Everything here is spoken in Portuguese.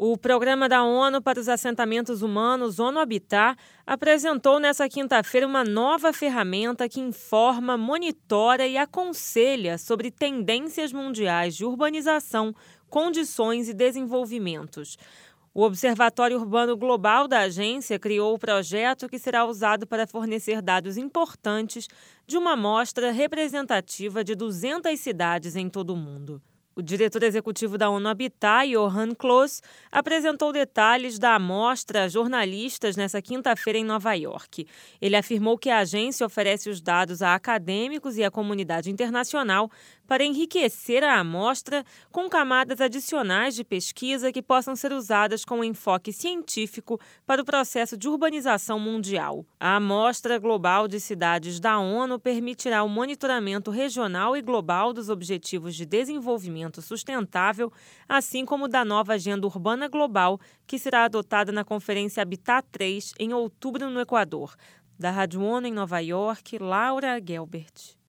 O Programa da ONU para os Assentamentos Humanos, ONU Habitat, apresentou nesta quinta-feira uma nova ferramenta que informa, monitora e aconselha sobre tendências mundiais de urbanização, condições e desenvolvimentos. O Observatório Urbano Global da agência criou o projeto que será usado para fornecer dados importantes de uma amostra representativa de 200 cidades em todo o mundo. O diretor executivo da ONU Habitat, Johan Cloos, apresentou detalhes da amostra a jornalistas nesta quinta-feira em Nova York. Ele afirmou que a agência oferece os dados a acadêmicos e à comunidade internacional para enriquecer a amostra com camadas adicionais de pesquisa que possam ser usadas com enfoque científico para o processo de urbanização mundial. A amostra global de cidades da ONU permitirá o monitoramento regional e global dos objetivos de desenvolvimento sustentável, assim como da nova Agenda Urbana Global, que será adotada na Conferência Habitat 3 em outubro no Equador. Da Rádio ONU em Nova York, Laura Gelbert.